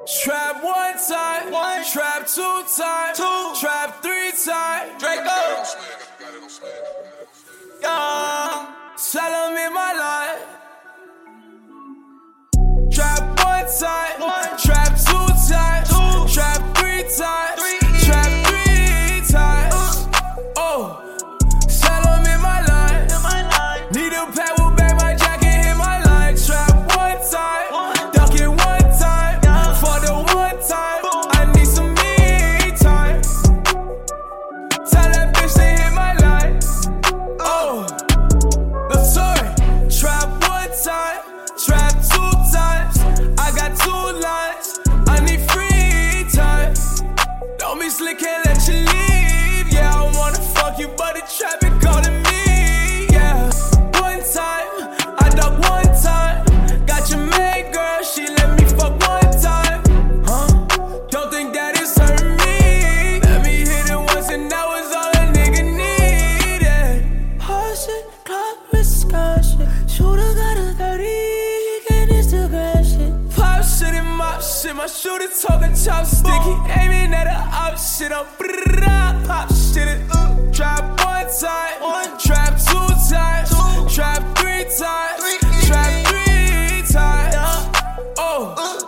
Trap one time, trap two times, trap three times. Draco. Tell 'em in my life. Trap one time, trap two times, trap three times, trap three times. Oh, tell 'em in my life. Need a pad will bang my jacket in my life. Trap one time, duck it one time. For the one time, I need some me time. Tell that bitch to hit my life. Oh, the story. Trap one time, trap two times. I got two lines, I need free time. Don't be slick, can't let you leave. Yeah, I wanna fuck you, but the traffic calling me. Yeah, one time, I duck one time. Got your main girl, she let me fuck one time. Huh? Don't think that it's hurting me. Let me hit it once and that was all a nigga needed. Horse shit, clock, wrist, car shit. Shooter got a 30, he can Instagram shit. Pop shit and mop shit, my shooter talking chopstick. He aiming at a op shit, I'm pop shit it. Trap one time, trap two times, trap three times, trap three times. Oh.